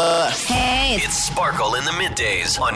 What? Hey. It's Sparkle in the Middays on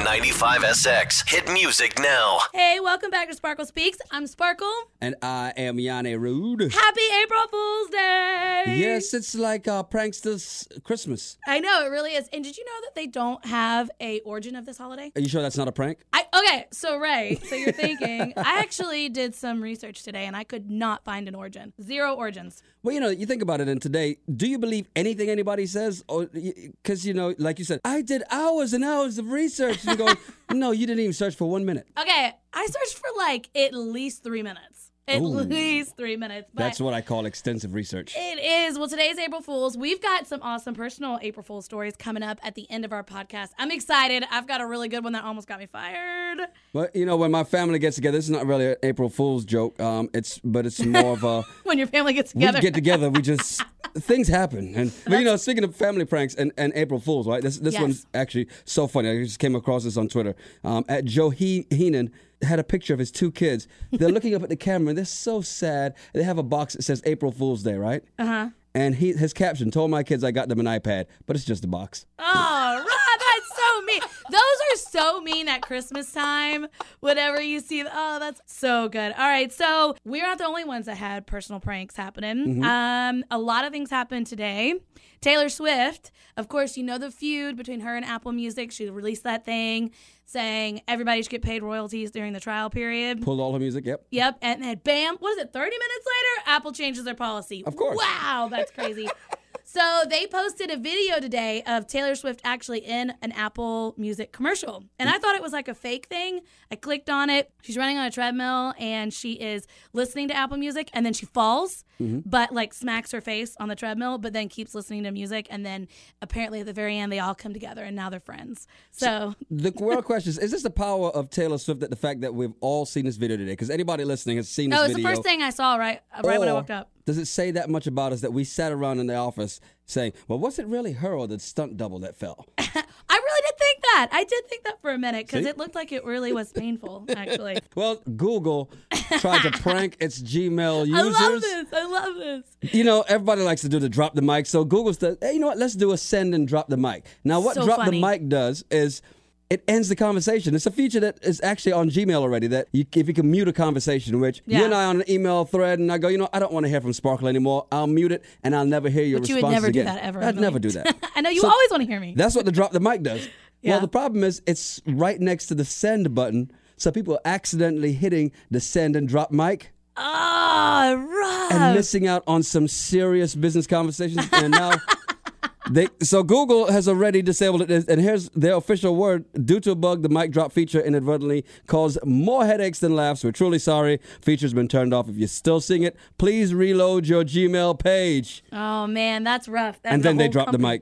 95SX. Hit music now. Hey, welcome back to Sparkle Speaks. I'm Sparkle. And I am Yanni Rude. Happy April Fool's Day. Yes, it's like pranksters Christmas. I know, it really is. And did you know that they don't have a origin of this holiday? Are you sure that's not a prank? Okay, so Ray, so you're thinking, I actually did some research today and I could not find an origin. Zero origins. Well, you think about it, and today, do you believe anything anybody says? Or because, like you said, I did hours and hours of research. And you go, no, you didn't even search for 1 minute. Okay, I searched for like at least 3 minutes. At least 3 minutes. But that's what I call extensive research. It is. Well, today's April Fool's. We've got some awesome personal April Fool's stories coming up at the end of our podcast. I'm excited. I've got a really good one that almost got me fired. But, when my family gets together, this is not really an April Fool's joke. It's more of a... When your family gets together. We get together, we just... Things happen. But, speaking of family pranks and April Fool's, right? This yes. One's actually so funny. I just came across this on Twitter. At Joe Heenan had a picture of his two kids. They're looking up at the camera, and they're so sad. They have a box that says April Fool's Day, right? Uh-huh. And his caption, told my kids I got them an iPad, but it's just a box. Oh, Rob, that's so mean. Those are so mean at Christmas time. Whatever you see. Oh, that's so good. All right, so we're not the only ones that had personal pranks happening. Mm-hmm. A lot of things happened today. Taylor Swift, of course, the feud between her and Apple Music. She released that thing saying everybody should get paid royalties during the trial period. Pulled all her music, yep. Yep, and then bam, 30 minutes later, Apple changes their policy. Of course. Wow, that's crazy. So they posted a video today of Taylor Swift actually in an Apple Music commercial. And I thought it was like a fake thing. I clicked on it. She's running on a treadmill and she is listening to Apple Music and then she falls, but smacks her face on the treadmill, but then keeps listening to music. And then apparently at the very end, they all come together and now they're friends. So the real question is this the power of Taylor Swift, that the fact that we've all seen this video today? Because anybody listening has seen this video. Oh, it's the first thing I saw right when I woke up. Does it say that much about us that we sat around in the office saying, well, was it really her or the stunt double that fell? I really did think that. I did think that for a minute because it looked like it really was painful, actually. Well, Google tried to prank its Gmail users. I love this. Everybody likes to do the drop the mic. So Google said, hey, you know what? Let's do a send and drop the mic. Now, what drop the mic does is it ends the conversation. It's a feature that is actually on Gmail already, that if you can mute a conversation, which you and I on an email thread, and I go, I don't want to hear from Sparkle anymore. I'll mute it, and I'll never hear your responses again. But you would never do that ever. I'd never do that. I know, you always want to hear me. That's what the drop the mic does. Yeah. Well, the problem is it's right next to the send button, so people are accidentally hitting the send and drop mic. Oh, Rob. And missing out on some serious business conversations, and now... So Google has already disabled it, and here's their official word. Due to a bug, the mic drop feature inadvertently caused more headaches than laughs. We're truly sorry. Feature's been turned off. If you're still seeing it, please reload your Gmail page. Oh, man, that's rough. And then they dropped the mic.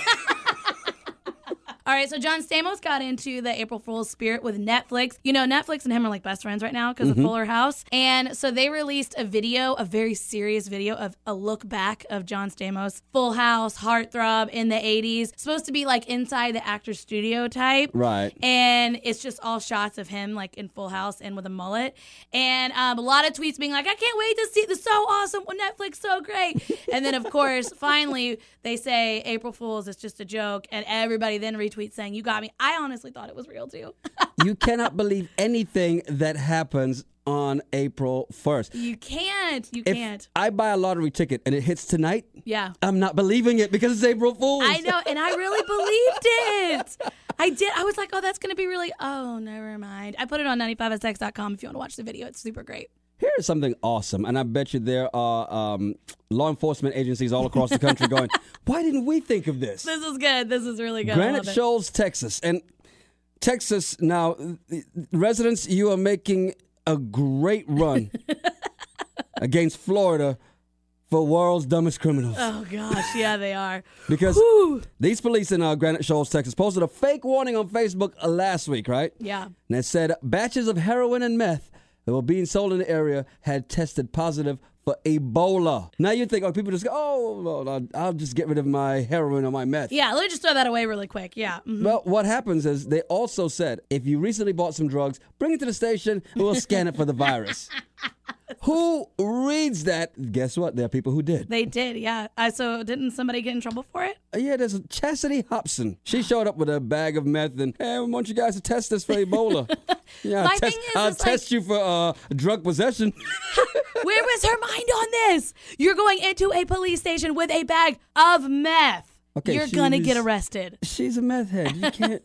All right, so John Stamos got into the April Fool's spirit with Netflix. Netflix and him are like best friends right now because of Fuller House. And so they released a video, a very serious video of a look back of John Stamos, Full House, heartthrob in the 80s. Supposed to be like inside the actor's studio type. Right. And it's just all shots of him like in Full House and with a mullet. And a lot of tweets being like, I can't wait to see this, so awesome with Netflix, so great. And then, of course, finally they say April Fool's is just a joke. And everybody then retweets saying, you got me. I honestly thought it was real too. You cannot believe anything that happens on April 1st. You can't. If I buy a lottery ticket and it hits tonight, yeah, I'm not believing it because it's April Fool's. I know, and I really believed it. I did. I was like, oh, that's going to be really, oh, never mind. I put it on 95sx.com if you want to watch the video. It's super great. Here's something awesome, and I bet you there are law enforcement agencies all across the country going, why didn't we think of this? This is good. This is really good. Granite Shoals, Texas. And Texas, now, residents, you are making a great run against Florida for world's dumbest criminals. Oh, gosh. Yeah, they are. Because these police in Granite Shoals, Texas, posted a fake warning on Facebook last week, right? Yeah. And it said batches of heroin and meth that were being sold in the area had tested positive for Ebola. Now you think, people just go, well, I'll just get rid of my heroin or my meth. Yeah, let me just throw that away really quick. Yeah. Mm-hmm. Well, what happens is they also said, if you recently bought some drugs, bring it to the station and we'll scan it for the virus. Who reads that? Guess what? There are people who did. They did, yeah. So didn't somebody get in trouble for it? Yeah, there's Chastity Hobson. She showed up with a bag of meth and, hey, I want you guys to test this for Ebola. Yeah, My thing is, I'll test you for drug possession. Where was her mind on this? You're going into a police station with a bag of meth. Okay, You're going to get arrested. She's a meth head. You can't.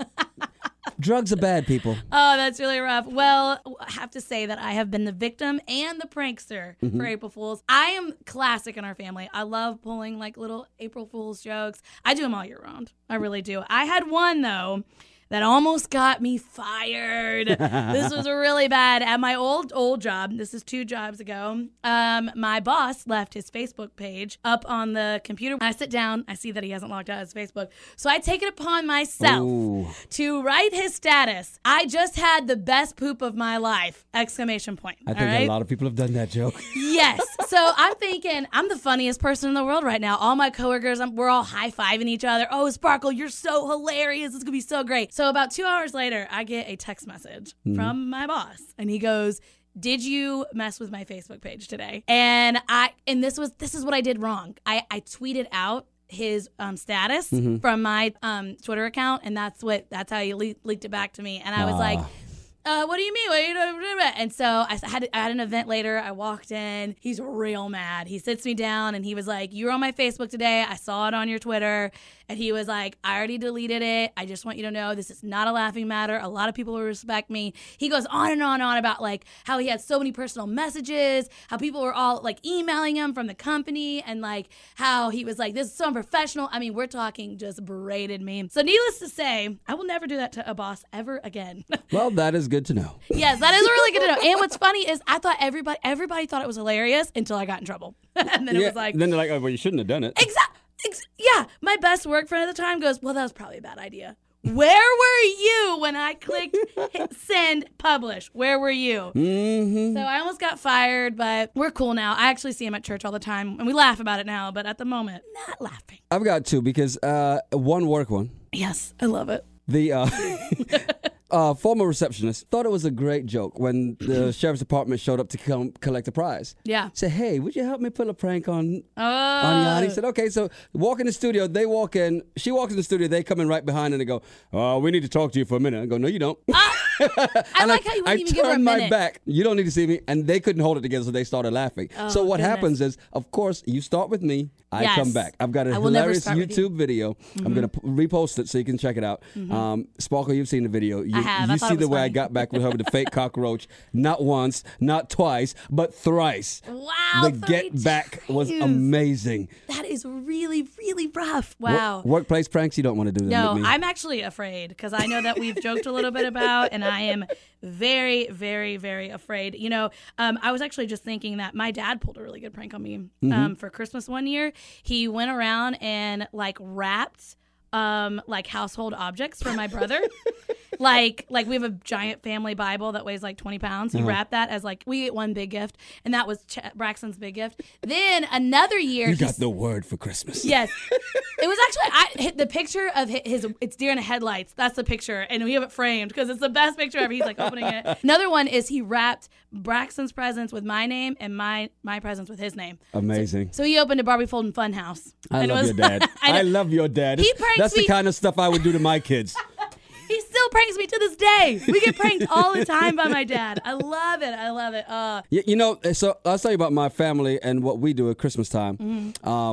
Drugs are bad, people. Oh, that's really rough. Well, I have to say that I have been the victim and the prankster for April Fools. I am classic in our family. I love pulling like little April Fools jokes. I do them all year round. I really do. I had one, though, that almost got me fired. This was really bad. At my old job, this is 2 jobs ago, my boss left his Facebook page up on the computer. I sit down, I see that he hasn't logged out his Facebook. So I take it upon myself to write his status. I just had the best poop of my life! Exclamation point. I think a lot of people have done that joke. Yes. So I'm thinking, I'm the funniest person in the world right now. All my coworkers, we're all high-fiving each other. Oh, Sparkle, you're so hilarious. It's going to be so great. So about 2 hours later, I get a text message from my boss, and he goes, "Did you mess with my Facebook page today?" And this is what I did wrong. I tweeted out his status from my Twitter account, and that's how he leaked it back to me. And I was like, what do you mean? What are you doing? And so I had an event later. I walked in. He's real mad. He sits me down and he was like, "You were on my Facebook today. I saw it on your Twitter." And he was like, "I already deleted it. I just want you to know this is not a laughing matter. A lot of people will respect me." He goes on and on and on about like how he had so many personal messages, how people were all like emailing him from the company, and like how he was like, "This is so unprofessional." I mean, we're talking just berated me. So needless to say, I will never do that to a boss ever again. Well, that is good to know. Yes, that is really good to know. And what's funny is I thought everybody thought it was hilarious until I got in trouble. And then it was like... Then they're like, "Oh, well, you shouldn't have done it." Yeah, my best work friend at the time goes, "Well, that was probably a bad idea." Where were you when I clicked hit send, publish? Where were you? So I almost got fired, but we're cool now. I actually see him at church all the time, and we laugh about it now, but at the moment, not laughing. I've got 2 because one work one. Yes, I love it. The former receptionist thought it was a great joke when the sheriff's department showed up to come collect a prize. Yeah. Said, "Hey, would you help me pull a prank on Yanni?" He said, "Okay." So walk in the studio. They walk in. She walks in the studio. They come in right behind and they go, "We need to talk to you for a minute." I go, "No, you don't." I like how you wouldn't even give her a minute. I turned my back. "You don't need to see me." And they couldn't hold it together, so they started laughing. So what happens is, of course, you start with me. I come back. I've got a hilarious YouTube video. I'm going to repost it so you can check it out. Sparkle, you've seen the video. I have. You see the way I got back with her with the fake cockroach. Not once, not twice, but thrice. Wow. The get back was amazing. That is really, really rough. Wow. Workplace pranks, you don't want to do them No, with me. I'm actually afraid because I know that we've joked a little bit about, and I am very, very, very afraid. You know, I was actually just thinking that my dad pulled a really good prank on me for Christmas one year. He went around and like wrapped like household objects for my brother. Like we have a giant family Bible that weighs like 20 pounds. He wrapped that as like, we get one big gift, and that was Braxton's big gift. Then another year, you got the word for Christmas. Yes. It was actually, I hit the picture of it's deer in the headlights. That's the picture. And we have it framed because it's the best picture ever. He's like opening it. Another one is he wrapped Braxton's presents with my name and my presents with his name. Amazing. So he opened a Barbie Fulton Funhouse. I love your dad. I love your dad. That's the kind of stuff I would do to my kids. He still pranks me to this day. We get pranked all the time by my dad. I love it. I love it. You know, so I'll tell you about my family and what we do at Christmas time.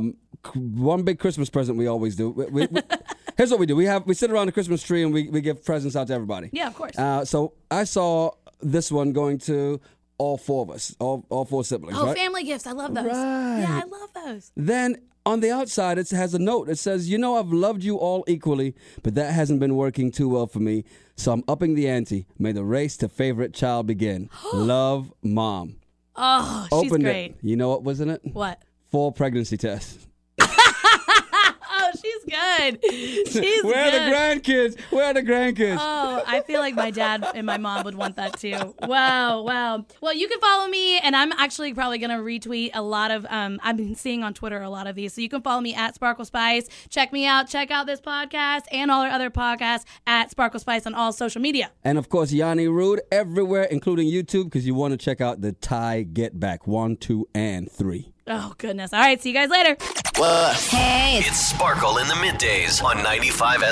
One big Christmas present we always do. Here's what we do. We sit around the Christmas tree and we give presents out to everybody. Yeah, of course. So I saw this one going to all 4 of us, all 4 siblings. Oh, right? Family gifts. I love those. Right. Yeah, I love those. Then on the outside, it has a note. It says, "You know, I've loved you all equally, but that hasn't been working too well for me. So I'm upping the ante. May the race to favorite child begin. Love, Mom." Oh, she's Opened great. It. You know what was in it? What? 4 pregnancy tests. Oh, she's good. good. She's Where are good. the grandkids? Where are the grandkids? Oh, I feel like my dad and my mom would want that too. Wow. Well, you can follow me, and I'm actually probably going to retweet a lot of, I've been seeing on Twitter a lot of these. So you can follow me at Sparkle Spice. Check me out. Check out this podcast and all our other podcasts at Sparkle Spice on all social media. And of course, Yanni Rude everywhere, including YouTube, because you want to check out the Thai Get Back 1, 2, and 3. Oh, goodness. All right. See you guys later. Hey. It's Sparkle in the Middays on 95